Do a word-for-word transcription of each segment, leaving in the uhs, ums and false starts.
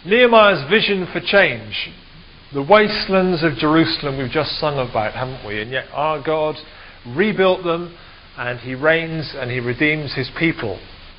Nehemiah's vision for change. The wastelands of Jerusalem we've just sung about, haven't we? And yet our God rebuilt them, and he reigns and he redeems his people.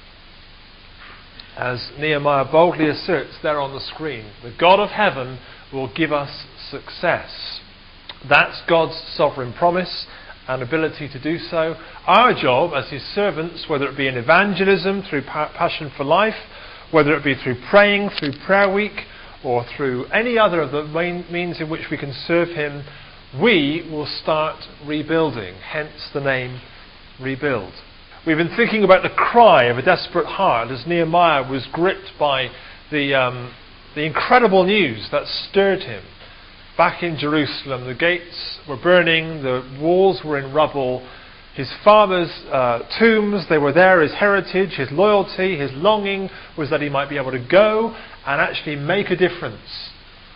As Nehemiah boldly asserts there on the screen, the God of heaven will give us success. That's God's sovereign promise and ability to do so. Our job as his servants, whether it be in evangelism, through Passion for Life, whether it be through praying, through prayer week, or through any other of the main means in which we can serve him, we will start rebuilding, hence the name Rebuild. We've been thinking about the cry of a desperate heart as Nehemiah was gripped by the, um, the incredible news that stirred him. Back in Jerusalem, the gates were burning, the walls were in rubble. His father's uh, tombs, they were there, his heritage, his loyalty, his longing was that he might be able to go and actually make a difference.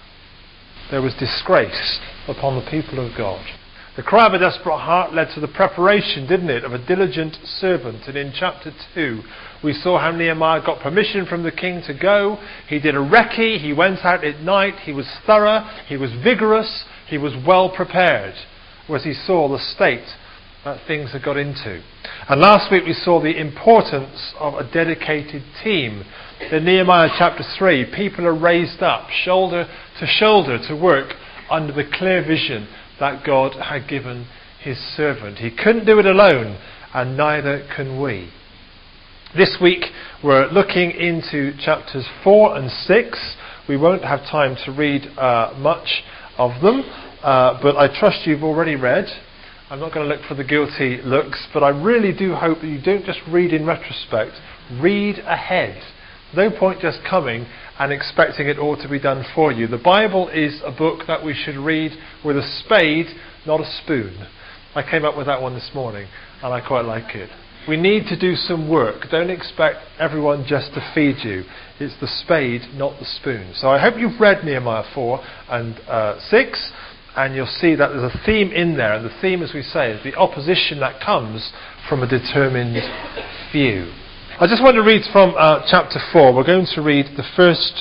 There was disgrace upon the people of God. The cry of a desperate heart led to the preparation, didn't it, of a diligent servant. And in chapter two, we saw how Nehemiah got permission from the king to go. He did a recce, he went out at night, he was thorough, he was vigorous, he was well prepared, as he saw the state that things had got into. And last week we saw the importance of a dedicated team. In Nehemiah chapter three, people are raised up shoulder to shoulder to work under the clear vision that God had given his servant. He couldn't do it alone, and neither can we. This week we're looking into chapters four and six. We won't have time to read uh, much of them, uh, but I trust you've already read. I'm not going to look for the guilty looks, but I really do hope that you don't just read in retrospect. Read ahead. No point just coming and expecting it all to be done for you. The Bible is a book that we should read with a spade, not a spoon. I came up with that one this morning, and I quite like it. We need to do some work. Don't expect everyone just to feed you. It's the spade, not the spoon. So I hope you've read Nehemiah four and uh, six, and you'll see that there's a theme in there. And the theme, as we say, is the opposition that comes from a determined view. I just want to read from uh, chapter four. We're going to read the first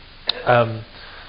um,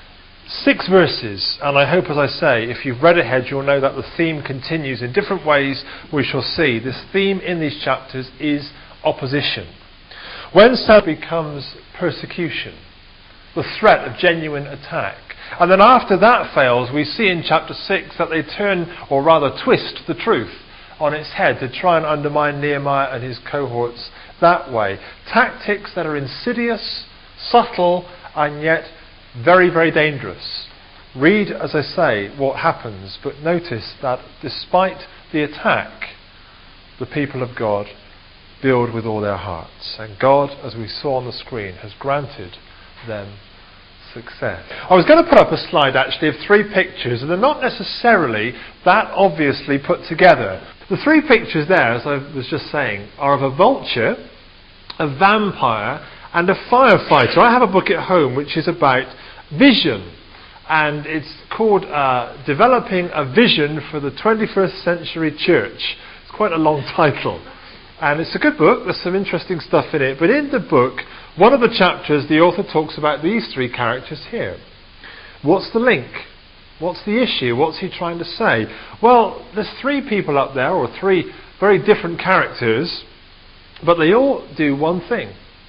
six verses, and I hope, as I say, if you've read ahead, you'll know that the theme continues in different ways. We shall see. This theme in these chapters is opposition. When sin becomes persecution, the threat of genuine attack, and then after that fails, we see in chapter six that they turn, or rather twist, the truth on its head to try and undermine Nehemiah and his cohorts that way. Tactics that are insidious, subtle, and yet very, very dangerous. Read, as I say, what happens, but notice that despite the attack, the people of God build with all their hearts. And God, as we saw on the screen, has granted them success. I was going to put up a slide actually of three pictures, and they're not necessarily that obviously put together. The three pictures there, as I was just saying, are of a vulture, a vampire, and a firefighter. I have a book at home which is about vision, and it's called uh, Developing a Vision for the twenty-first Century Church. It's quite a long title, and it's a good book. There's some interesting stuff in it, but in the book, one of the chapters, the author talks about these three characters here. What's the link? What's the issue? What's he trying to say? Well, there's three people up there, or three very different characters, but they all do one thing.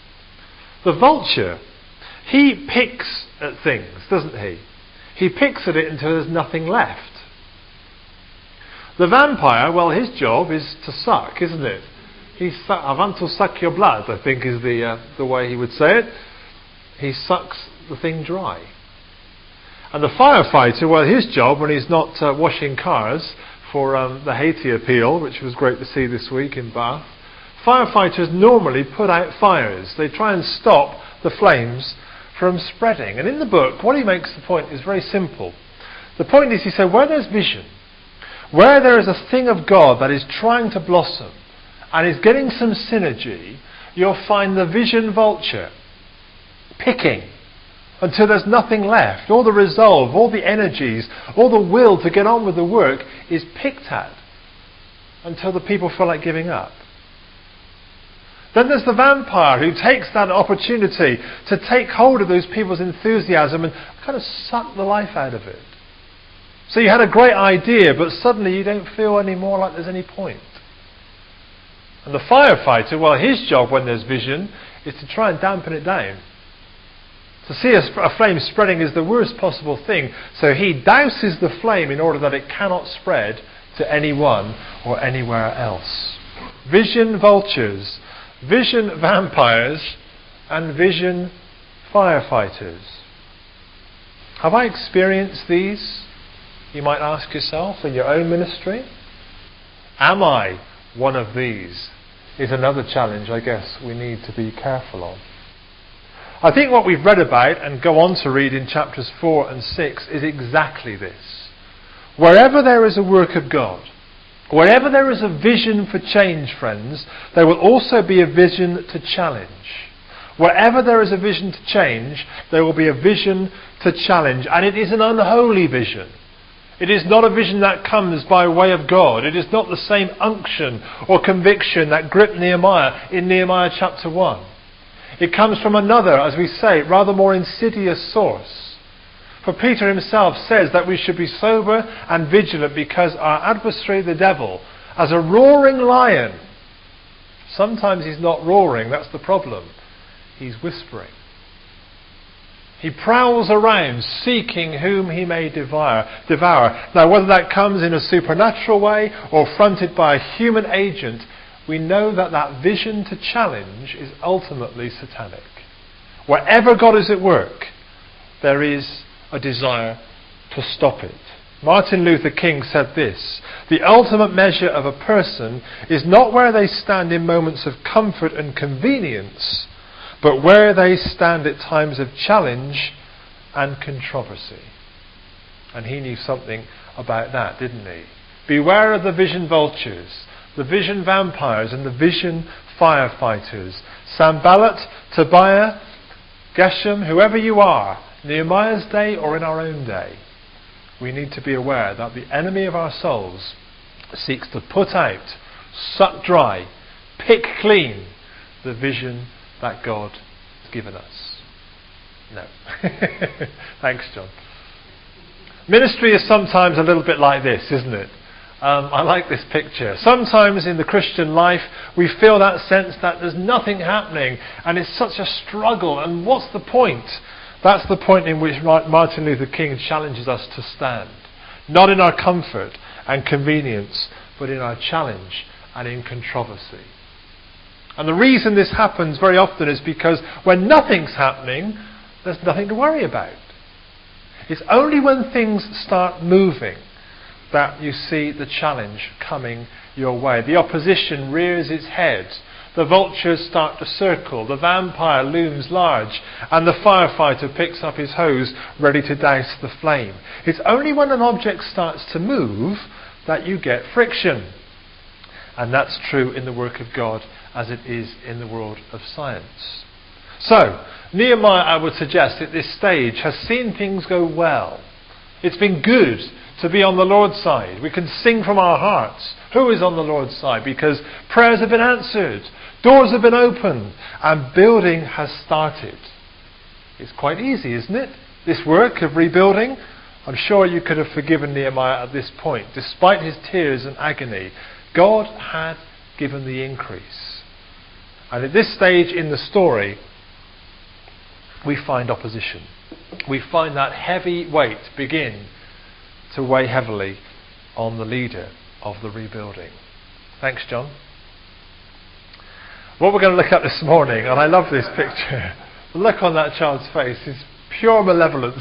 The vulture, he picks at things, doesn't he? He picks at it until there's nothing left. The vampire, well, his job is to suck, isn't it? He su- I want to suck your blood, I think is the uh, the way he would say it. He sucks the thing dry. And the firefighter, well, his job when he's not uh, washing cars for um, the Haiti appeal, which was great to see this week in Bath, firefighters normally put out fires. They try and stop the flames from spreading. And in the book, what he makes the point is very simple. The point is, he said, where there's vision, where there is a thing of God that is trying to blossom and is getting some synergy, you'll find the vision vulture picking until there's nothing left. All the resolve, all the energies, all the will to get on with the work is picked at until the people feel like giving up. Then there's the vampire who takes that opportunity to take hold of those people's enthusiasm and kind of suck the life out of it. So you had a great idea, but suddenly you don't feel anymore like there's any point. And the firefighter, well, his job when there's vision is to try and dampen it down. To see a, sp- a flame spreading is the worst possible thing, so he douses the flame in order that it cannot spread to anyone or anywhere else. Vision vultures, vision vampires, and vision firefighters. Have I experienced these? You might ask yourself in your own ministry. Am I one of these? Is another challenge I guess we need to be careful of. I think what we've read about and go on to read in chapters four and six is exactly this. Wherever there is a work of God, wherever there is a vision for change, friends, there will also be a vision to challenge. Wherever there is a vision to change, there will be a vision to challenge. And it is an unholy vision. It is not a vision that comes by way of God. It is not the same unction or conviction that gripped Nehemiah in Nehemiah chapter one. It comes from another, as we say, rather more insidious source. For Peter himself says that we should be sober and vigilant because our adversary, the devil, as a roaring lion, sometimes he's not roaring, that's the problem. He's whispering. He prowls around seeking whom he may devour. devour. Now, whether that comes in a supernatural way or fronted by a human agent, we know that that vision to challenge is ultimately satanic. Wherever God is at work, there is a desire to stop it. Martin Luther King said this: the ultimate measure of a person is not where they stand in moments of comfort and convenience, but where they stand at times of challenge and controversy. And he knew something about that, didn't he? Beware of the vision vultures, the vision vampires, and the vision firefighters. Sanballat, Tobiah, Geshem, whoever you are, Nehemiah's day or in our own day, we need to be aware that the enemy of our souls seeks to put out, suck dry, pick clean the vision that God has given us. No. Thanks, John. Ministry is sometimes a little bit like this, isn't it? Um, I like this picture. Sometimes in the Christian life we feel that sense that there's nothing happening and it's such a struggle, and what's the point? That's the point in which Martin Luther King challenges us to stand. Not in our comfort and convenience, but in our challenge and in controversy. And the reason this happens very often is because when nothing's happening, there's nothing to worry about. It's only when things start moving that you see the challenge coming your way. The opposition rears its head. The vultures start to circle. The vampire looms large. And the firefighter picks up his hose ready to douse the flame. It's only when an object starts to move that you get friction. And that's true in the work of God as it is in the world of science. So, Nehemiah, I would suggest, at this stage has seen things go well. It's been good to be on the Lord's side. We can sing from our hearts. Who is on the Lord's side? Because prayers have been answered, doors have been opened, and building has started. It's quite easy, isn't it? This work of rebuilding. I'm sure you could have forgiven Nehemiah at this point. Despite his tears and agony, God had given the increase. And at this stage in the story, we find opposition. We find that heavy weight begin to weigh heavily on the leader of the rebuilding. Thanks, John. What we're going to look at this morning, and I love this picture, the look on that child's face is pure malevolence.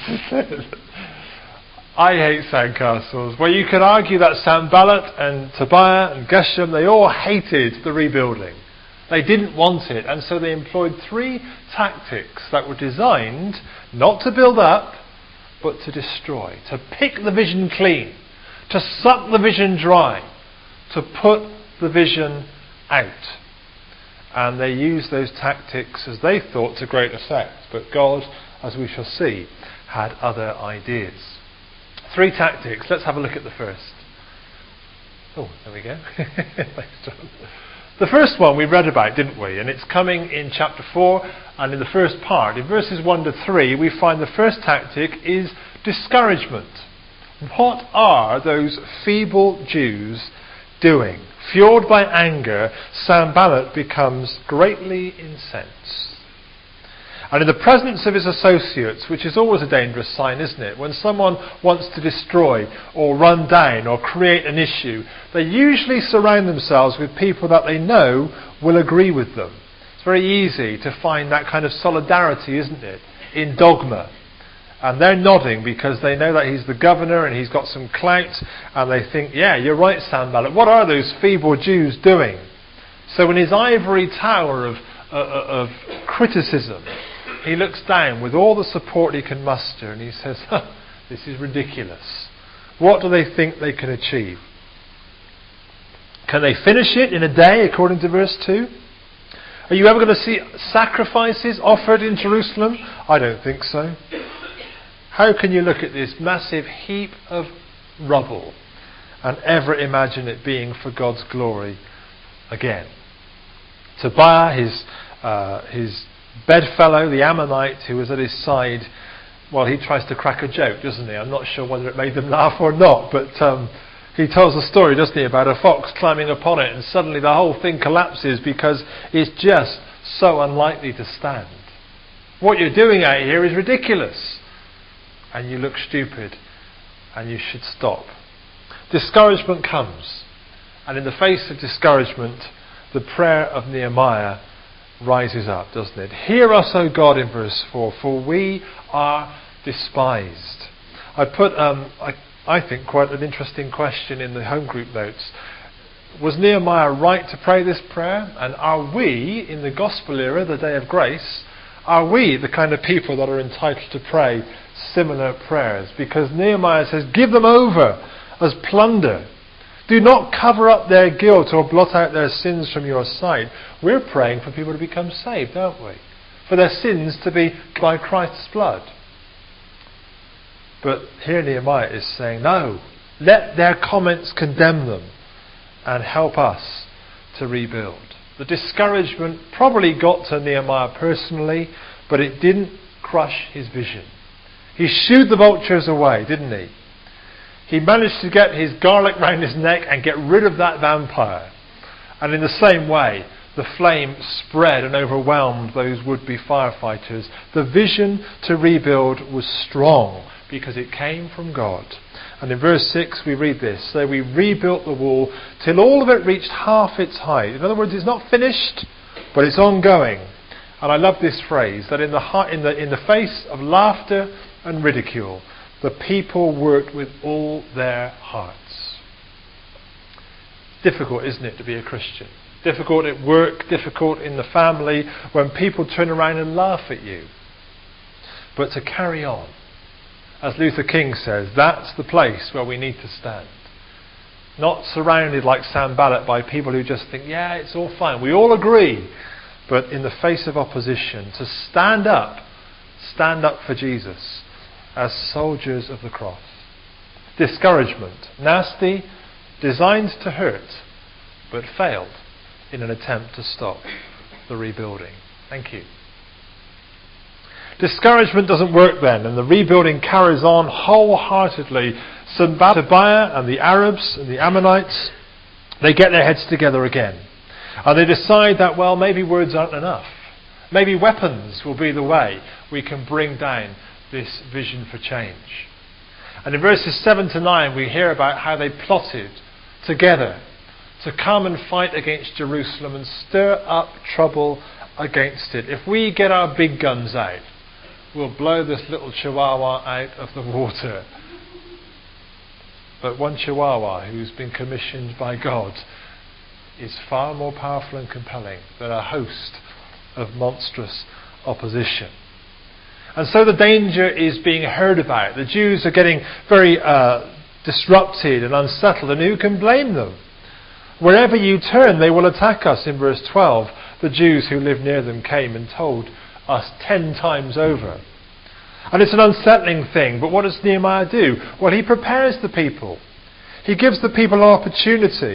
I hate sandcastles. Where you could argue that Sanballat and Tobiah and Geshem, they all hated the rebuilding. They didn't want it, and so they employed three tactics that were designed not to build up, but to destroy, to pick the vision clean, to suck the vision dry, to put the vision out. And they used those tactics, as they thought, to great effect. But God, as we shall see, had other ideas. Three tactics. Let's have a look at the first. Oh, there we go. Thanks, John. The first one we read about, didn't we? And it's coming in chapter four and in the first part. In verses one to three, we find the first tactic is discouragement. What are those feeble Jews doing? Fueled by anger, Sanballat becomes greatly incensed. And in the presence of his associates, which is always a dangerous sign, isn't it? When someone wants to destroy or run down or create an issue, they usually surround themselves with people that they know will agree with them. It's very easy to find that kind of solidarity, isn't it, in dogma. And they're nodding because they know that he's the governor and he's got some clout, and they think, yeah, you're right, Sanballat. What are those feeble Jews doing? So in his ivory tower of, uh, of criticism, he looks down with all the support he can muster and he says, huh, this is ridiculous. What do they think they can achieve? Can they finish it in a day, according to verse two? Are you ever going to see sacrifices offered in Jerusalem? I don't think so. How can you look at this massive heap of rubble and ever imagine it being for God's glory again? Tobiah, his uh, his bedfellow, the Ammonite, who was at his side, well, he tries to crack a joke, doesn't he? I'm not sure whether it made them laugh or not, but um, he tells a story, doesn't he, about a fox climbing upon it, and suddenly the whole thing collapses because it's just so unlikely to stand. What you're doing out here is ridiculous, and you look stupid, and you should stop. Discouragement comes, and in the face of discouragement, the prayer of Nehemiah rises up, doesn't it? Hear us, O God, in verse four, for we are despised. I put, um, I, I think, quite an interesting question in the home group notes. Was Nehemiah right to pray this prayer? And are we, in the gospel era, the day of grace, are we the kind of people that are entitled to pray similar prayers? Because Nehemiah says, give them over as plunder. Do not cover up their guilt or blot out their sins from your sight. We're praying for people to become saved, aren't we? For their sins to be by Christ's blood. But here Nehemiah is saying, no, let their comments condemn them and help us to rebuild. The discouragement probably got to Nehemiah personally, but it didn't crush his vision. He shooed the vultures away, didn't he? He managed to get his garlic round his neck and get rid of that vampire. And in the same way, the flame spread and overwhelmed those would-be firefighters. The vision to rebuild was strong because it came from God. And in verse six we read this. So we rebuilt the wall till all of it reached half its height. In other words, it's not finished, but it's ongoing. And I love this phrase, that in the, in the, in the face of laughter and ridicule, the people worked with all their hearts. Difficult, isn't it, to be a Christian? Difficult at work, difficult in the family, when people turn around and laugh at you. But to carry on, as Luther King says, that's the place where we need to stand. Not surrounded like Sanballat by people who just think, yeah, it's all fine. We all agree. But in the face of opposition, to stand up, stand up for Jesus as soldiers of the cross. Discouragement, nasty, designed to hurt, but failed in an attempt to stop the rebuilding. Thank you. Discouragement doesn't work then, and the rebuilding carries on wholeheartedly. Tobiah and the Arabs and the Ammonites, they get their heads together again. And they decide that, well, maybe words aren't enough. Maybe weapons will be the way we can bring down this vision for change. And in verses seven to nine we hear about how they plotted together to come and fight against Jerusalem and stir up trouble against it. If we get our big guns out, we'll blow this little chihuahua out of the water. But one chihuahua who's been commissioned by God is far more powerful and compelling than a host of monstrous opposition. And so the danger is being heard about. The Jews are getting very uh, disrupted and unsettled, and who can blame them? Wherever you turn, they will attack us. In verse twelve, the Jews who lived near them came and told us ten times over. And it's an unsettling thing, but what does Nehemiah do? Well, he prepares the people. He gives the people an opportunity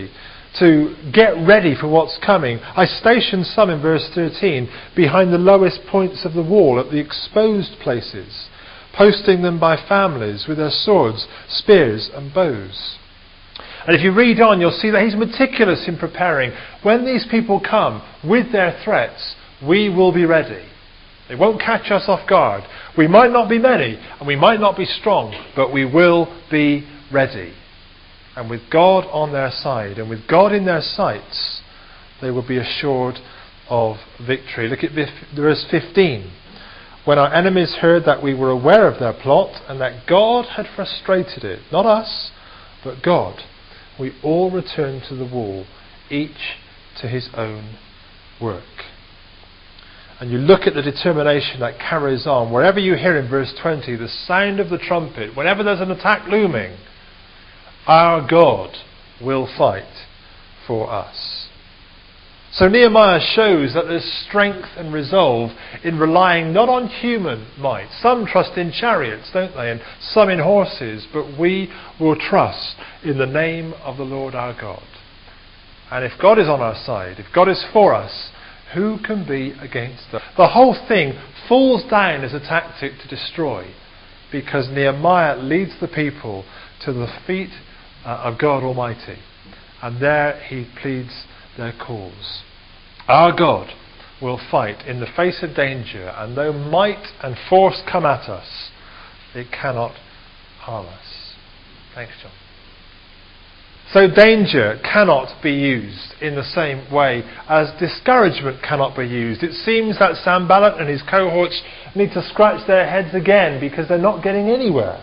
to get ready for what's coming. I stationed some, in verse thirteen, behind the lowest points of the wall at the exposed places, posting them by families with their swords, spears and bows. And if you read on, you'll see that he's meticulous in preparing. When these people come with their threats, we will be ready. They won't catch us off guard. We might not be many and we might not be strong, but we will be ready. And with God on their side and with God in their sights, they will be assured of victory. Look at verse fifteen. When our enemies heard that we were aware of their plot and that God had frustrated it, not us, but God, we all returned to the wall, each to his own work. And you look at the determination that carries on. Wherever you hear in verse twenty the sound of the trumpet, whenever there's an attack looming, our God will fight for us. So Nehemiah shows that there's strength and resolve in relying not on human might. Some trust in chariots, don't they? And some in horses. But we will trust in the name of the Lord our God. And if God is on our side, if God is for us, who can be against us? The whole thing falls down as a tactic to destroy, because Nehemiah leads the people to the feet uh, of God Almighty, and there he pleads their cause. Our God will fight in the face of danger, and though might and force come at us, it cannot harm us. Thanks, John. So danger cannot be used in the same way as discouragement cannot be used. It seems that Sanballat and his cohorts need to scratch their heads again because they're not getting anywhere.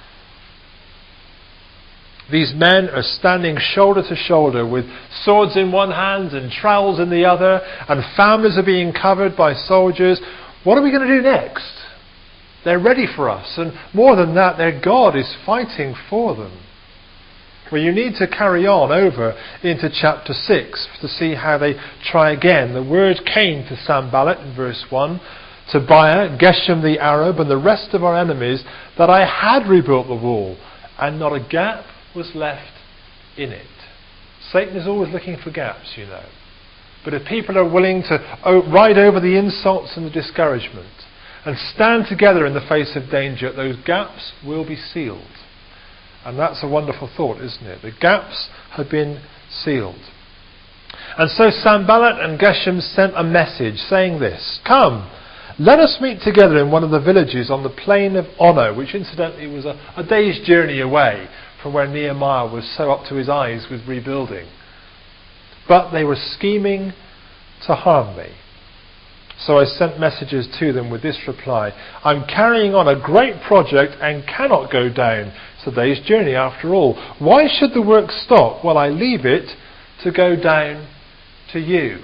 These men are standing shoulder to shoulder with swords in one hand and trowels in the other, and families are being covered by soldiers. What are we going to do next? They're ready for us, and more than that, their God is fighting for them. Well, you need to carry on over into chapter six to see how they try again. The word came to Sanballat in verse one, Tobiah, Geshem the Arab, and the rest of our enemies, that I had rebuilt the wall, and not a gap was left in it. Satan is always looking for gaps, you know. But if people are willing to ride over the insults and the discouragement and stand together in the face of danger, those gaps will be sealed. And that's a wonderful thought, isn't it? The gaps have been sealed. And so Sanballat and Geshem sent a message saying this: Come, let us meet together in one of the villages on the plain of Ono, which incidentally was a, a day's journey away from where Nehemiah was so up to his eyes with rebuilding. But they were scheming to harm me. So I sent messages to them with this reply: I'm carrying on a great project and cannot go down. It's a day's journey after all. Why should the work stop while I leave it to go down to you?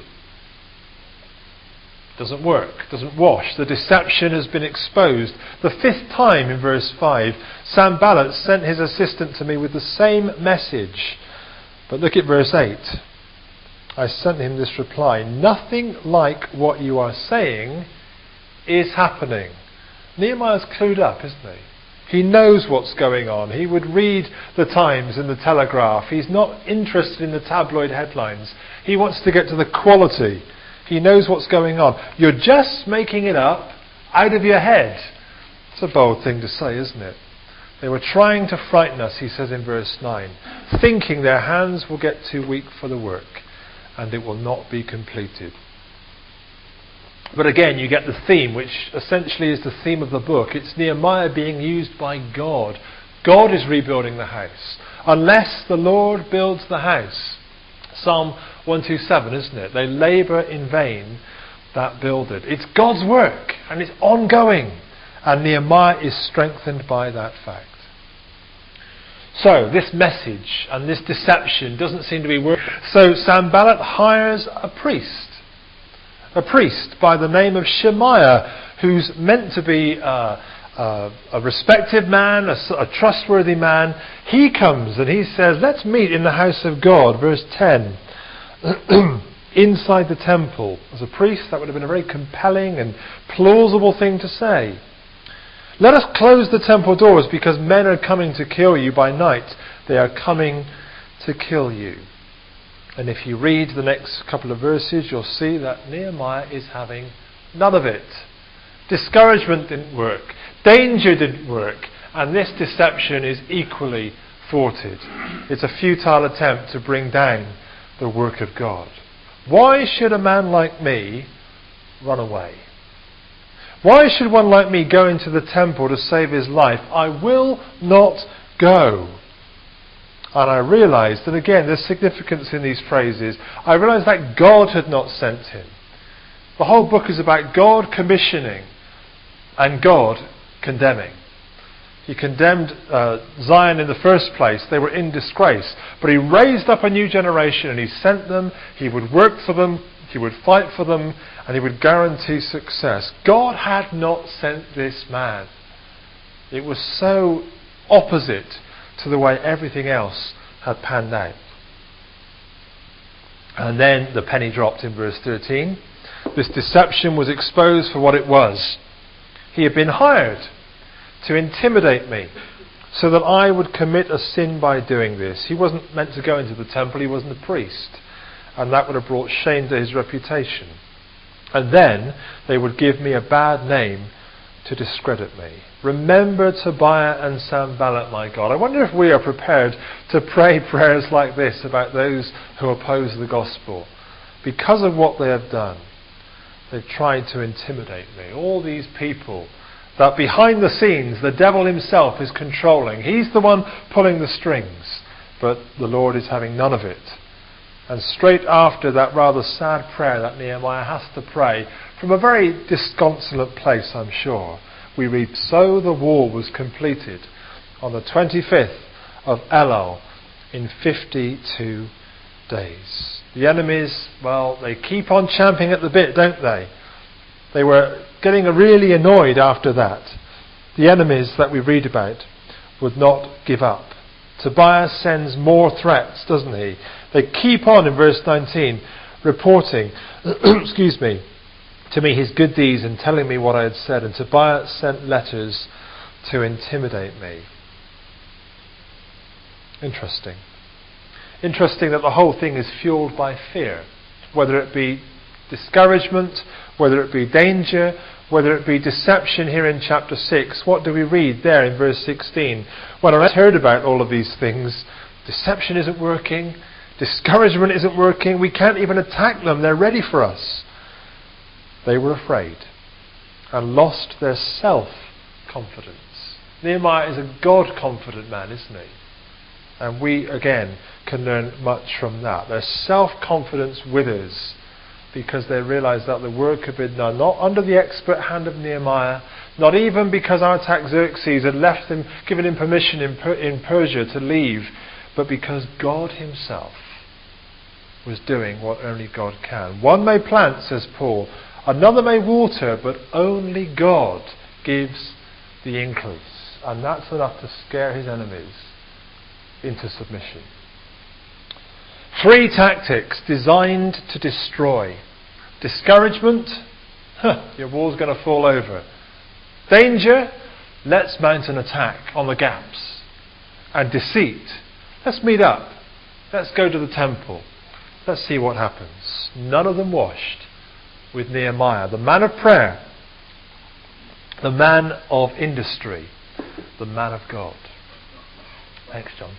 Doesn't work, doesn't wash. The deception has been exposed. The fifth time in verse five, Sanballat sent his assistant to me with the same message. But look at verse eight. I sent him this reply: Nothing like what you are saying is happening. Nehemiah's clued up, isn't he? He knows what's going on. He would read the Times and the Telegraph. He's not interested in the tabloid headlines. He wants to get to the quality. He knows what's going on. You're just making it up out of your head. It's a bold thing to say, isn't it? They were trying to frighten us, he says in verse nine, thinking their hands will get too weak for the work and it will not be completed. But again, you get the theme, which essentially is the theme of the book. It's Nehemiah being used by God. God is rebuilding the house. Unless the Lord builds the house. Psalm one twenty-seven, isn't it? They labour in vain that build it. It's God's work and it's ongoing. And Nehemiah is strengthened by that fact. So this message and this deception doesn't seem to be working. So Sanballat hires a priest. A priest by the name of Shemaiah, who's meant to be uh, uh, a respected man, a, a trustworthy man. He comes and he says, let's meet in the house of God. Verse ten. Inside the temple. As a priest, that would have been a very compelling and plausible thing to say. Let us close the temple doors because men are coming to kill you by night. They are coming to kill you. And if you read the next couple of verses, you'll see that Nehemiah is having none of it. Discouragement didn't work. Danger didn't work. And this deception is equally thwarted. It's a futile attempt to bring down the work of God. Why should a man like me run away? Why should one like me go into the temple to save his life? I will not go. And I realised, and again, there's significance in these phrases, I realised that God had not sent him. The whole book is about God commissioning and God condemning. He condemned uh, Zion in the first place. They were in disgrace. But he raised up a new generation and he sent them. He would work for them. He would fight for them. And he would guarantee success. God had not sent this man. It was so opposite to the way everything else had panned out. And then the penny dropped in verse thirteen. This deception was exposed for what it was. He had been hired to intimidate me so that I would commit a sin by doing this. He wasn't meant to go into the temple. He wasn't a priest. And that would have brought shame to his reputation. And then they would give me a bad name to discredit me. Remember Tobiah and Sanballat, my God. I wonder if we are prepared to pray prayers like this about those who oppose the gospel. Because of what they have done, they've tried to intimidate me. All these people that behind the scenes the devil himself is controlling. He's the one pulling the strings. But the Lord is having none of it. And straight after that rather sad prayer that Nehemiah has to pray, from a very disconsolate place, I'm sure, we read, so the war was completed on the twenty-fifth of Elul in fifty-two days. The enemies, well, they keep on champing at the bit, don't they? They were getting really annoyed after that. The enemies that we read about would not give up. Tobiah sends more threats, doesn't he? They keep on in verse nineteen, reporting, excuse me, to me his good deeds and telling me what I had said. And Tobiah sent letters to intimidate me. Interesting. Interesting that the whole thing is fueled by fear. Whether it be discouragement, whether it be danger, whether it be deception here in chapter six. What do we read there in verse sixteen? When I heard about all of these things, deception isn't working, discouragement isn't working, we can't even attack them, they're ready for us. They were afraid and lost their self-confidence. Nehemiah is a God-confident man, isn't he? And we, again, can learn much from that. Their self-confidence withers because they realise that the work had been done not under the expert hand of Nehemiah, not even because Artaxerxes had left him, given him permission in, per- in Persia to leave, but because God himself was doing what only God can. One may plant, says Paul, another may water, but only God gives the increase. And that's enough to scare his enemies into submission. Three tactics designed to destroy. Discouragement, huh, your wall's going to fall over. Danger, let's mount an attack on the gaps. And deceit, let's meet up. Let's go to the temple. Let's see what happens. None of them washed with Nehemiah, the man of prayer, the man of industry, the man of God. Thanks, John.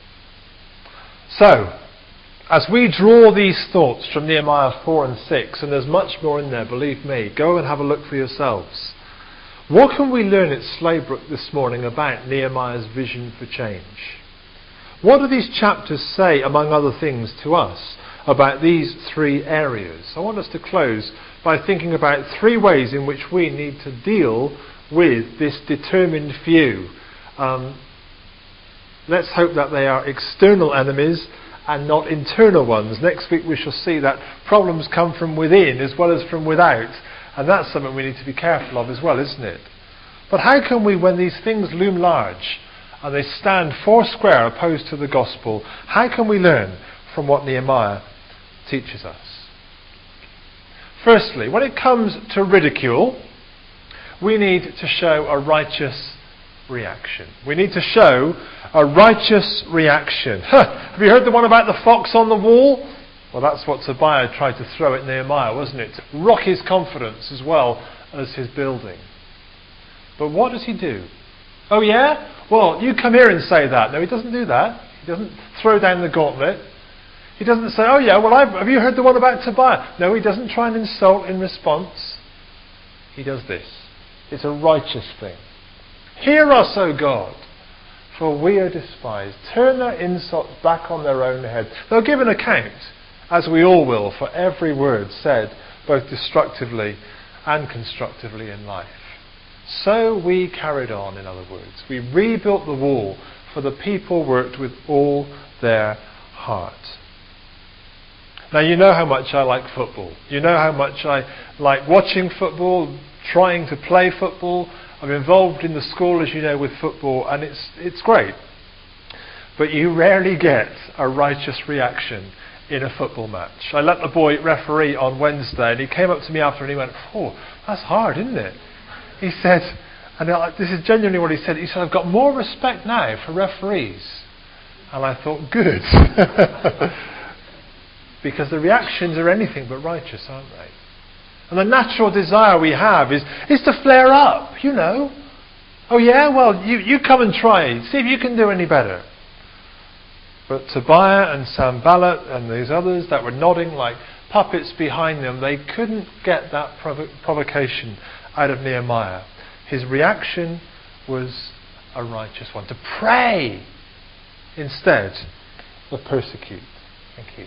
So, as we draw these thoughts from Nehemiah four and six, and there's much more in there, believe me, go and have a look for yourselves. What can we learn at Slaybrook this morning about Nehemiah's vision for change? What do these chapters say, among other things, to us about these three areas? I want us to close by thinking about three ways in which we need to deal with this determined few. Um, let's hope that they are external enemies and not internal ones. Next week we shall see that problems come from within as well as from without. And that's something we need to be careful of as well, isn't it? But how can we, when these things loom large and they stand four square opposed to the gospel, how can we learn from what Nehemiah teaches us? Firstly, when it comes to ridicule, we need to show a righteous reaction. We need to show a righteous reaction. Huh, have you heard the one about the fox on the wall? Well, that's what Tobiah tried to throw at Nehemiah, wasn't it? To rock his confidence as well as his building. But what does he do? Oh yeah? Well, you come here and say that. No, he doesn't do that. He doesn't throw down the gauntlet. He doesn't say, oh yeah, well, I've, have you heard the one about Tobiah? No, he doesn't try and insult in response. He does this. It's a righteous thing. Hear us, O God, for we are despised. Turn their insults back on their own head. They'll give an account, as we all will, for every word said, both destructively and constructively in life. So we carried on, in other words. We rebuilt the wall, for the people worked with all their heart. Now, you know how much I like football. You know how much I like watching football, trying to play football. I'm involved in the school, as you know, with football, and it's it's great. But you rarely get a righteous reaction in a football match. I let the boy referee on Wednesday, and he came up to me after and he went, oh, that's hard, isn't it? He said, and this is genuinely what he said, he said, I've got more respect now for referees. And I thought, good. Because the reactions are anything but righteous, aren't they? And the natural desire we have is, is to flare up, you know. Oh yeah, well, you, you come and try. See if you can do any better. But Tobiah and Sanballat and these others that were nodding like puppets behind them, they couldn't get that provo- provocation out of Nehemiah. His reaction was a righteous one. To pray instead of persecute. Thank you.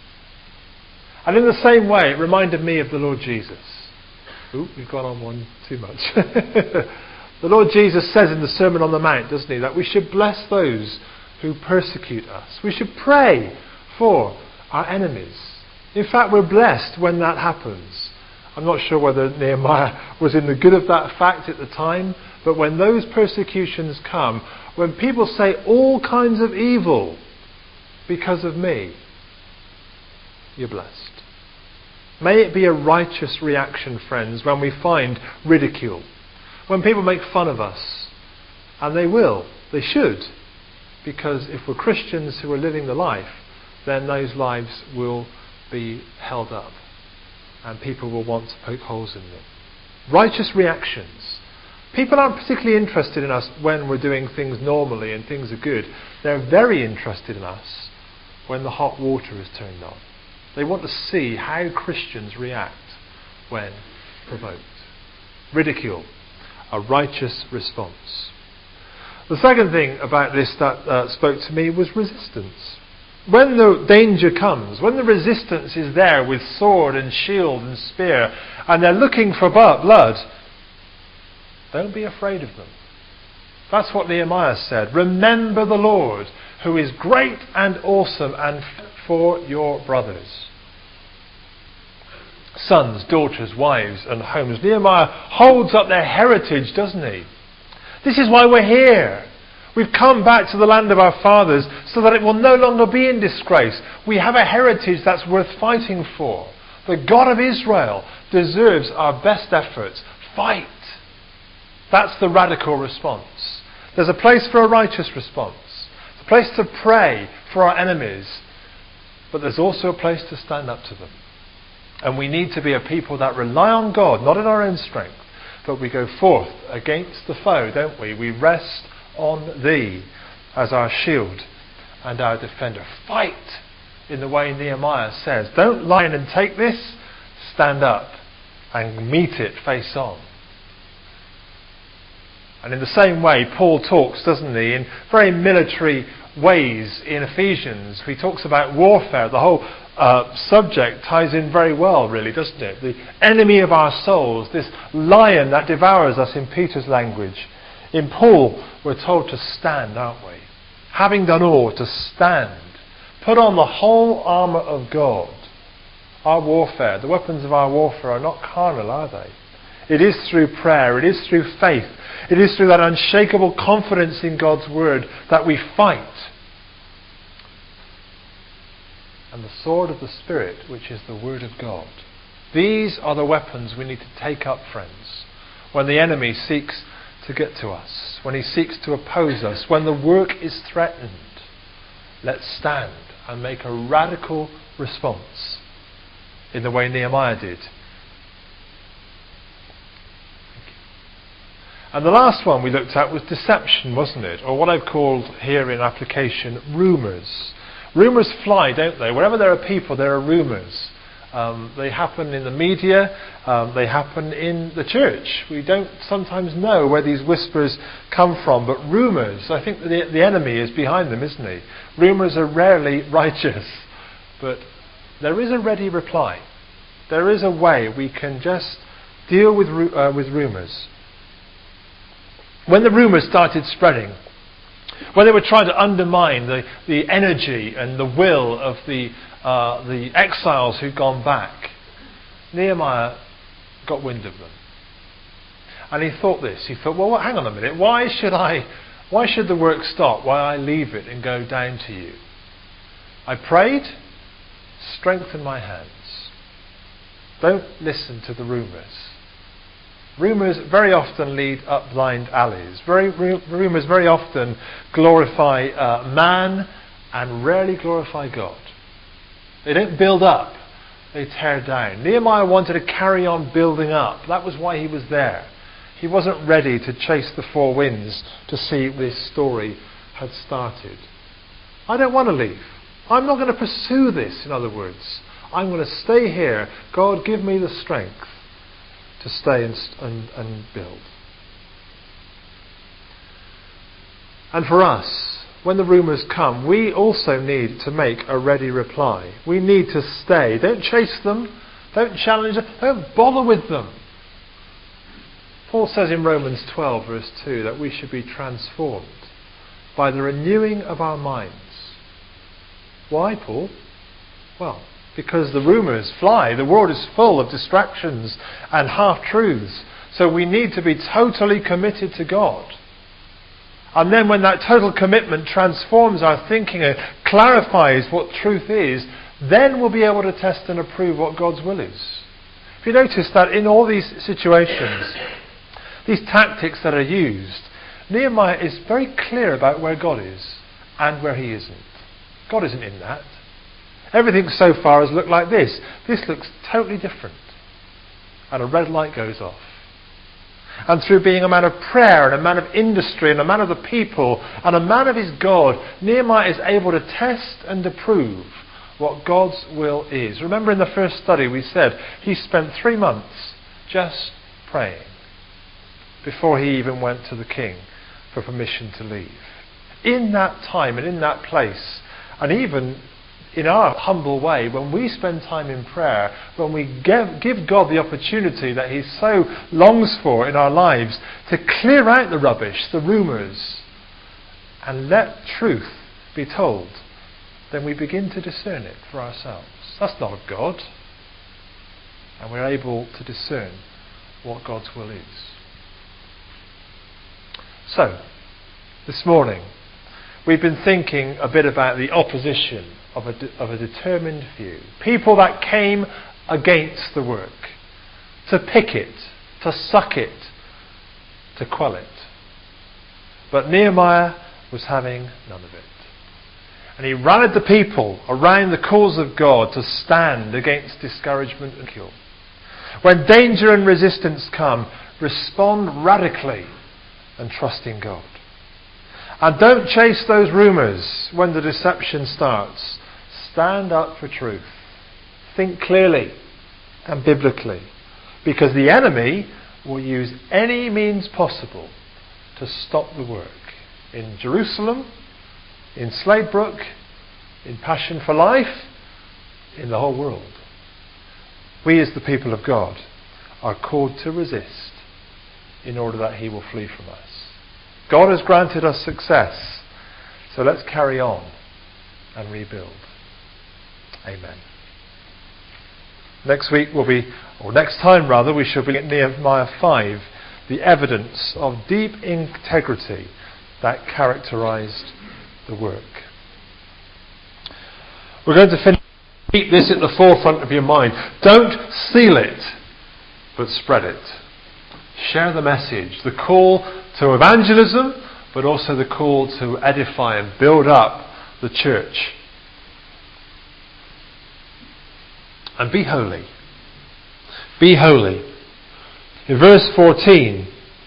And in the same way, it reminded me of the Lord Jesus. Ooh, we've gone on one too much. The Lord Jesus says in the Sermon on the Mount, doesn't he, that we should bless those who persecute us. We should pray for our enemies. In fact, we're blessed when that happens. I'm not sure whether Nehemiah was in the good of that fact at the time, but when those persecutions come, when people say all kinds of evil because of me, you're blessed. May it be a righteous reaction, friends, when we find ridicule. When people make fun of us. And they will. They should. Because if we're Christians who are living the life, then those lives will be held up. And people will want to poke holes in them. Righteous reactions. People aren't particularly interested in us when we're doing things normally and things are good. They're very interested in us when the hot water is turned on. They want to see how Christians react when provoked. Ridicule, a righteous response. The second thing about this that uh, spoke to me was resistance. When the danger comes, when the resistance is there with sword and shield and spear, and they're looking for blood, don't be afraid of them. That's what Nehemiah said. Remember the Lord, who is great and awesome, and for your brothers. Sons, daughters, wives and homes. Nehemiah holds up their heritage, doesn't he? This is why we're here. We've come back to the land of our fathers so that it will no longer be in disgrace. We have a heritage that's worth fighting for. The God of Israel deserves our best efforts. Fight. That's the radical response. There's a place for a righteous response. There's a place to pray for our enemies. But there's also a place to stand up to them. And we need to be a people that rely on God, not in our own strength, but we go forth against the foe, don't we? We rest on Thee as our shield and our defender. Fight in the way Nehemiah says. Don't lie in and take this. Stand up and meet it face on. And in the same way, Paul talks, doesn't he, in very military ways in Ephesians. He talks about warfare. The whole uh, subject ties in very well, really, doesn't it? The enemy of our souls, this lion that devours us in Peter's language. In Paul, we're told to stand, aren't we? Having done all, to stand. Put on the whole armour of God. Our warfare, the weapons of our warfare are not carnal, are they? It is through prayer, it is through faith, it is through that unshakable confidence in God's word that we fight. And the sword of the Spirit, which is the word of God. These are the weapons we need to take up, friends, when the enemy seeks to get to us, when he seeks to oppose us, when the work is threatened. Let's stand and make a radical response in the way Nehemiah did. And the last one we looked at was deception, wasn't it? Or what I've called here in application, rumours. Rumours fly, don't they? Wherever there are people, there are rumours. Um, they happen in the media, um, they happen in the church. We don't sometimes know where these whispers come from, but rumours, I think the, the enemy is behind them, isn't he? Rumours are rarely righteous, but there is a ready reply. There is a way we can just deal with, uh, with rumours. When the rumours started spreading, when they were trying to undermine the, the energy and the will of the uh, the exiles who'd gone back, Nehemiah got wind of them. And he thought this, he thought, well, hang on a minute, why should I, why should the work stop? Why I leave it and go down to you? I prayed, strengthen my hands. Don't listen to the rumours. Rumours very often lead up blind alleys. Very, rumours very often glorify uh, man and rarely glorify God. They don't build up, they tear down. Nehemiah wanted to carry on building up. That was why he was there. He wasn't ready to chase the four winds to see if this story had started. I don't want to leave. I'm not going to pursue this, in other words. I'm going to stay here. God, give me the strength to stay and, and, and build. And for us, when the rumours come, we also need to make a ready reply. We need to stay. Don't chase them. Don't challenge them. Don't bother with them. Paul says in Romans twelve verse two that we should be transformed by the renewing of our minds. Why, Paul? Well, because the rumours fly. The world is full of distractions and half-truths. So we need to be totally committed to God. And then when that total commitment transforms our thinking and clarifies what truth is, then we'll be able to test and approve what God's will is. If you notice that in all these situations, these tactics that are used, Nehemiah is very clear about where God is and where he isn't. God isn't in that. Everything so far has looked like this. This looks totally different. And a red light goes off. And through being a man of prayer and a man of industry and a man of the people and a man of his God, Nehemiah is able to test and approve what God's will is. Remember in the first study we said he spent three months just praying before he even went to the king for permission to leave. In that time and in that place, and even in our humble way, when we spend time in prayer, when we give, give God the opportunity that he so longs for in our lives to clear out the rubbish, the rumours, and let truth be told, then we begin to discern it for ourselves. That's not of God. And we're able to discern what God's will is. So, this morning, we've been thinking a bit about the opposition of a, de- of a determined few. People that came against the work, to pick it, to suck it, to quell it. But Nehemiah was having none of it. And he rallied the people around the cause of God to stand against discouragement and ridicule. When danger and resistance come, respond radically and trust in God. And don't chase those rumours when the deception starts. Stand up for truth. Think clearly and biblically. Because the enemy will use any means possible to stop the work. In Jerusalem, in Sladebrook, in Passion for Life, in the whole world. We as the people of God are called to resist in order that he will flee from us. God has granted us success, so let's carry on and rebuild. Amen. Next week will be, or next time rather, we shall be at Nehemiah five, the evidence of deep integrity that characterised the work. We're going to finish. Keep this at the forefront of your mind. Don't seal it, but spread it. Share the message. The call to evangelism, but also the call to edify and build up the church. and be holy. Be holy. In verse fourteen,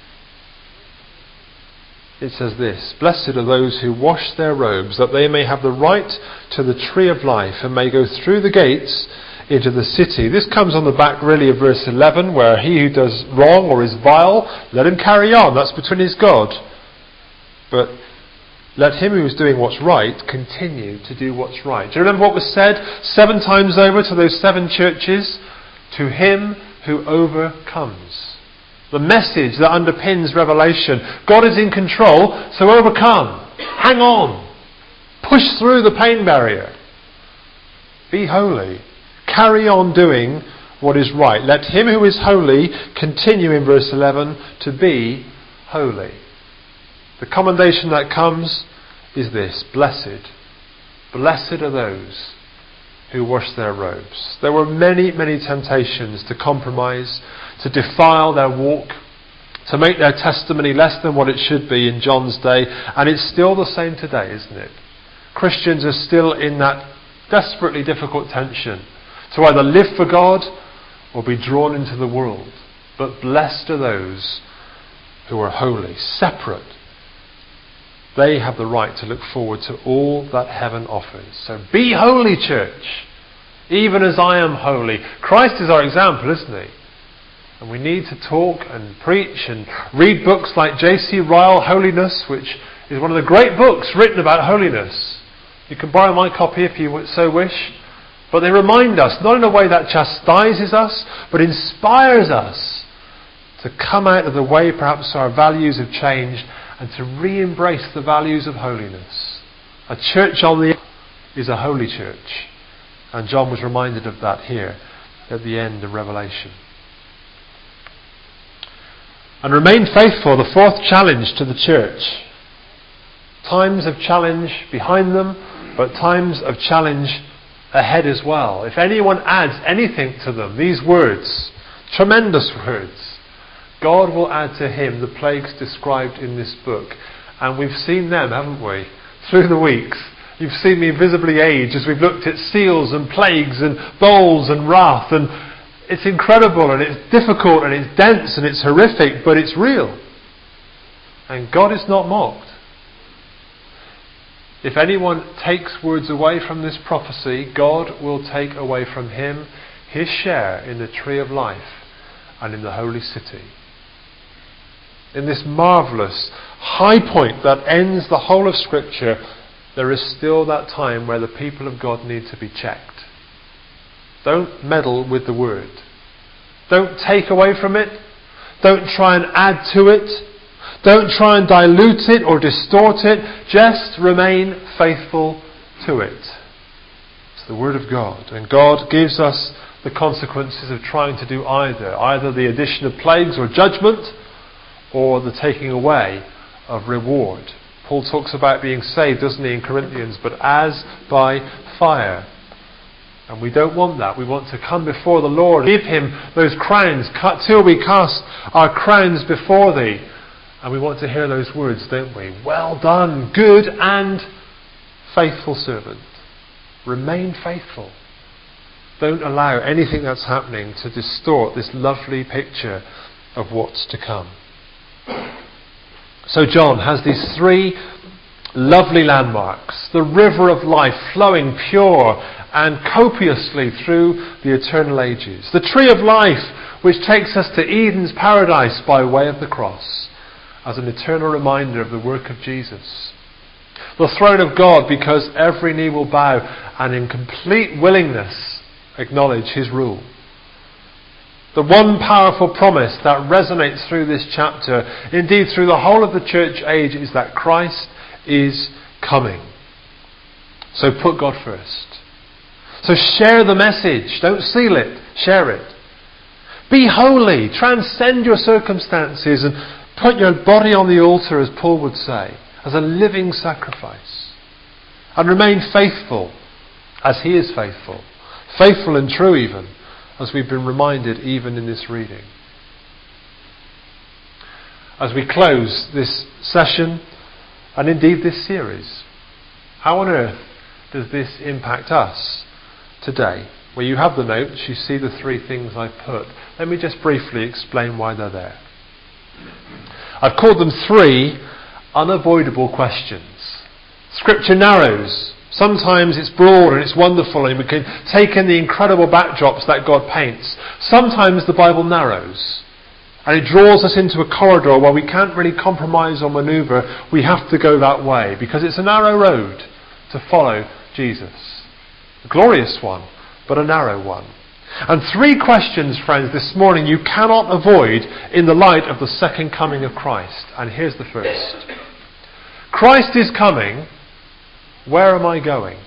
it says this: Blessed are those who wash their robes, that they may have the right to the tree of life, and may go through the gates into the city. This comes on the back really of verse eleven, where he who does wrong or is vile, let him carry on. That's between his God. But let him who is doing what's right continue to do what's right. Do you remember what was said seven times over to those seven churches? To him who overcomes. The message that underpins Revelation. God is in control, so overcome. Hang on. Push through the pain barrier. Be holy. Carry on doing what is right. Let him who is holy continue, in verse eleven, to be holy. The commendation that comes is this: Blessed. Blessed are those who wash their robes. There were many, many temptations to compromise, to defile their walk, to make their testimony less than what it should be in John's day. And it's still the same today, isn't it? Christians are still in that desperately difficult tension to either live for God or be drawn into the world. But blessed are those who are holy, separate. They have the right to look forward to all that heaven offers. So be holy, church, even as I am holy. Christ is our example, isn't he? And we need to talk and preach and read books like J C Ryle, Holiness, which is one of the great books written about holiness. You can borrow my copy if you so wish. But they remind us, not in a way that chastises us, but inspires us to come out of the way perhaps our values have changed and to re-embrace the values of holiness. A church on the earth is a holy church. And John was reminded of that here at the end of Revelation. And remain faithful, the fourth challenge to the church. Times of challenge behind them, but times of challenge ahead as well. If anyone adds anything to them, these words, tremendous words, God will add to him the plagues described in this book. And we've seen them, haven't we? Through the weeks. You've seen me visibly age as we've looked at seals and plagues and bowls and wrath. And it's incredible and it's difficult and it's dense and it's horrific, but it's real. And God is not mocked. If anyone takes words away from this prophecy, God will take away from him his share in the tree of life and in the holy city. In this marvellous high point that ends the whole of Scripture, there is still that time where the people of God need to be checked. Don't meddle with the word. Don't take away from it. Don't try and add to it. Don't try and dilute it or distort it. Just remain faithful to it. It's the Word of God. And God gives us the consequences of trying to do either. Either the addition of plagues or judgment, or the taking away of reward. Paul talks about being saved, doesn't he, in Corinthians, but as by fire. And we don't want that. We want to come before the Lord, give him those crowns, till we cast our crowns before thee. And we want to hear those words, don't we? Well done, good and faithful servant. Remain faithful. Don't allow anything that's happening to distort this lovely picture of what's to come. So John has these three lovely landmarks. The river of life flowing pure and copiously through the eternal ages. The tree of life which takes us to Eden's paradise by way of the cross, as an eternal reminder of the work of Jesus. The throne of God, because every knee will bow and in complete willingness acknowledge his rule. The one powerful promise that resonates through this chapter, indeed through the whole of the church age, is that Christ is coming. So put God first. So share the message. Don't seal it. Share it. Be holy. Transcend your circumstances and put your body on the altar, as Paul would say, as a living sacrifice. And remain faithful as he is faithful. Faithful and true even, as we've been reminded even in this reading. As we close this session, and indeed this series, how on earth does this impact us today? Where you have the notes, you see the three things I've put. Let me just briefly explain why they're there. I've called them three unavoidable questions. Scripture narrows. Sometimes it's broad and it's wonderful and we can take in the incredible backdrops that God paints. Sometimes the Bible narrows and it draws us into a corridor where we can't really compromise or maneuver. We have to go that way because it's a narrow road to follow Jesus. A glorious one, but a narrow one. And three questions, friends, this morning you cannot avoid in the light of the second coming of Christ. And here's the first. Christ is coming. Where am I going?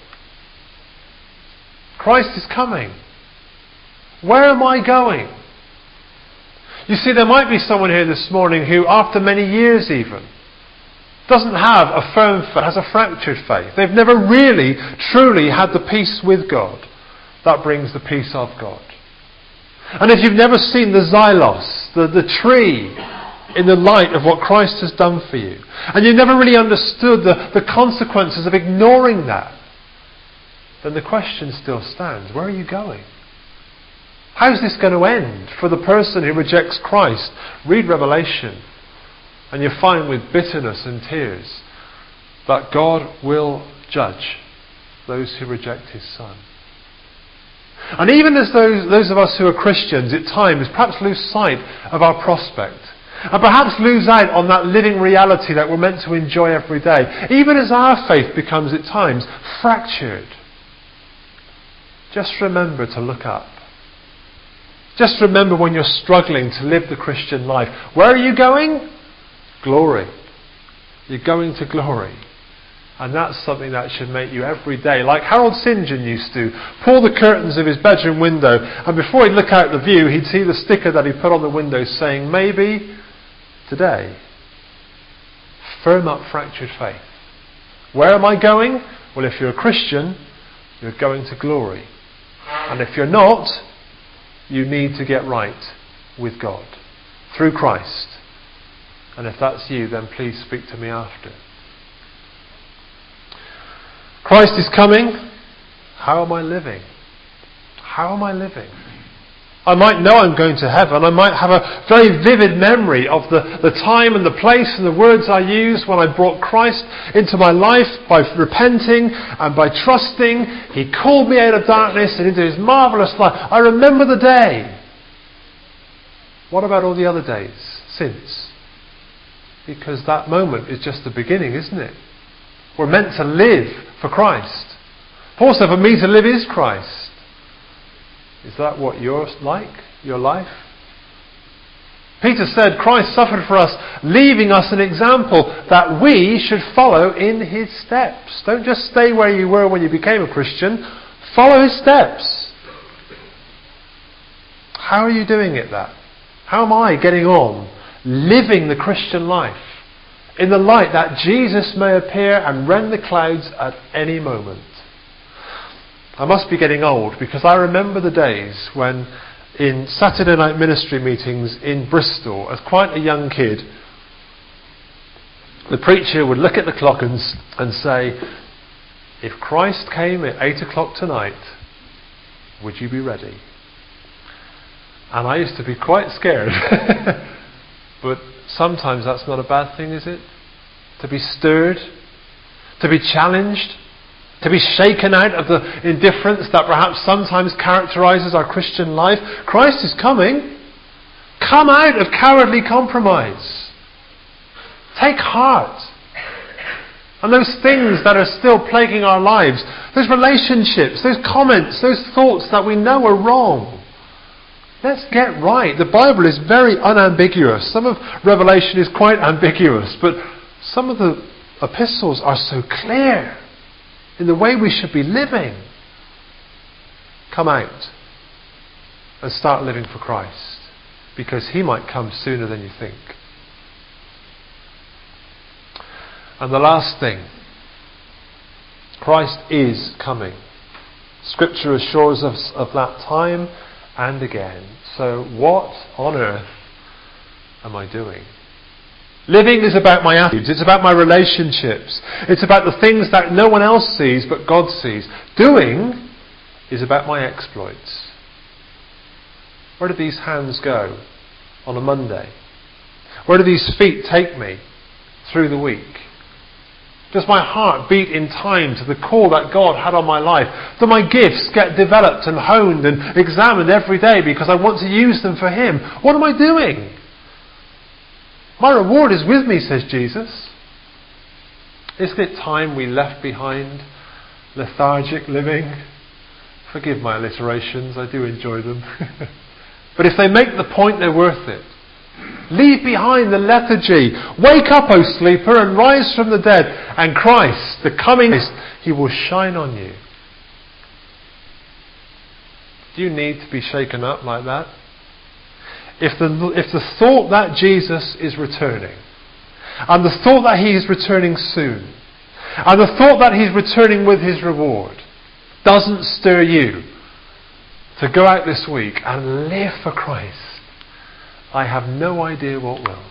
Christ is coming. Where am I going? You see, there might be someone here this morning who, after many years even, doesn't have a firm faith, has a fractured faith. They've never really, truly had the peace with God that brings the peace of God. And if you've never seen the xylos, the, the tree, in the light of what Christ has done for you, and you've never really understood the, the consequences of ignoring that, then the question still stands. Where are you going? How's this going to end for the person who rejects Christ? Read Revelation and you find with bitterness and tears that God will judge those who reject His Son. And even as those, those of us who are Christians at times perhaps lose sight of our prospect, and perhaps lose out on that living reality that we're meant to enjoy every day, even as our faith becomes at times fractured, just remember to look up. Just remember when you're struggling to live the Christian life. Where are you going? Glory. You're going to glory. And that's something that should make you every day, like Harold St John used to, pull the curtains of his bedroom window, and before he'd look out the view, he'd see the sticker that he put on the window saying, maybe today. Firm up fractured faith. Where am I going? Well, if you're a Christian, you're going to glory. And if you're not, you need to get right with God through Christ. And if that's you, then please speak to me after. Christ is coming. How am I living? How am I living? I might know I'm going to heaven. I might have a very vivid memory of the, the time and the place and the words I used when I brought Christ into my life by repenting and by trusting. He called me out of darkness and into His marvellous light. I remember the day. What about all the other days since? Because that moment is just the beginning, isn't it? We're meant to live for Christ. Paul said, for me to live is Christ. Is that what you're like? Your life? Peter said Christ suffered for us, leaving us an example that we should follow in His steps. Don't just stay where you were when you became a Christian. Follow His steps. How are you doing it that? How am I getting on living the Christian life in the light that Jesus may appear and rend the clouds at any moment? I must be getting old because I remember the days when in Saturday night ministry meetings in Bristol, as quite a young kid, the preacher would look at the clock and, and say, if Christ came at eight o'clock tonight, would you be ready? And I used to be quite scared. But sometimes that's not a bad thing, is it? To be stirred, to be challenged, to be shaken out of the indifference that perhaps sometimes characterises our Christian life. Christ is coming. Come out of cowardly compromise. Take heart. And those things that are still plaguing our lives, those relationships, those comments, those thoughts that we know are wrong, let's get right. The Bible is very unambiguous. Some of Revelation is quite ambiguous, but some of the epistles are so clear in the way we should be living. Come out and start living for Christ, because He might come sooner than you think. And the last thing, Christ is coming. Scripture assures us of that time and again. So what on earth am I doing? Living is about my attitudes. It's about my relationships. It's about the things that no one else sees but God sees. Doing is about my exploits? Where do these hands go on a Monday? Where do these feet take me through the week? Does my heart beat in time to the call that God had on my life? Do my gifts get developed and honed and examined every day because I want to use them for Him? What am I doing? My reward is with me, says Jesus. Isn't it time we left behind lethargic living? Forgive my alliterations, I do enjoy them. But if they make the point, they're worth it. Leave behind the lethargy. Wake up, O sleeper, and rise from the dead. And Christ, the coming Christ, He will shine on you. Do you need to be shaken up like that? If the, if the thought that Jesus is returning, and the thought that He is returning soon, and the thought that He's returning with His reward doesn't stir you to go out this week and live for Christ, I have no idea what will.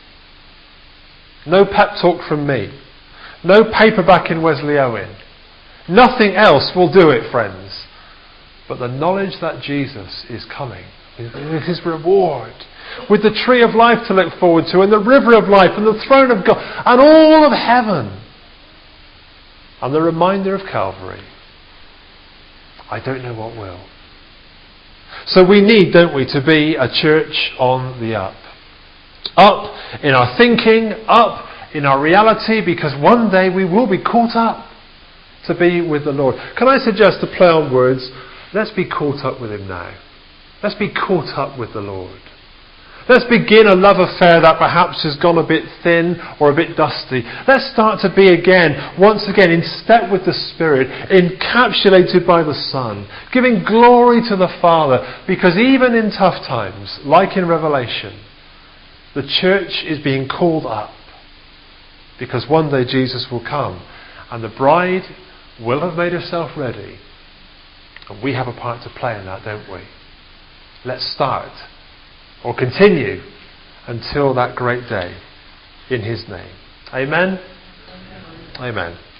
No pep talk from me. No paperback in Wesleyan. Nothing else will do it, friends. But the knowledge that Jesus is coming with His reward, with the tree of life to look forward to, and the river of life, and the throne of God, and all of heaven, and the reminder of Calvary. I don't know what will. So we need, don't we, to be a church on the up. Up in our thinking, up in our reality, because one day we will be caught up to be with the Lord. Can I suggest, to play on words, let's be caught up with Him now. Let's be caught up with the Lord. Let's begin a love affair that perhaps has gone a bit thin or a bit dusty. Let's start to be again, once again, in step with the Spirit, encapsulated by the Son, giving glory to the Father, because even in tough times, like in Revelation, the church is being called up, because one day Jesus will come, and the bride will have made herself ready, and we have a part to play in that, don't we? Let's start. Or continue until that great day, in His name. Amen? Amen. Amen.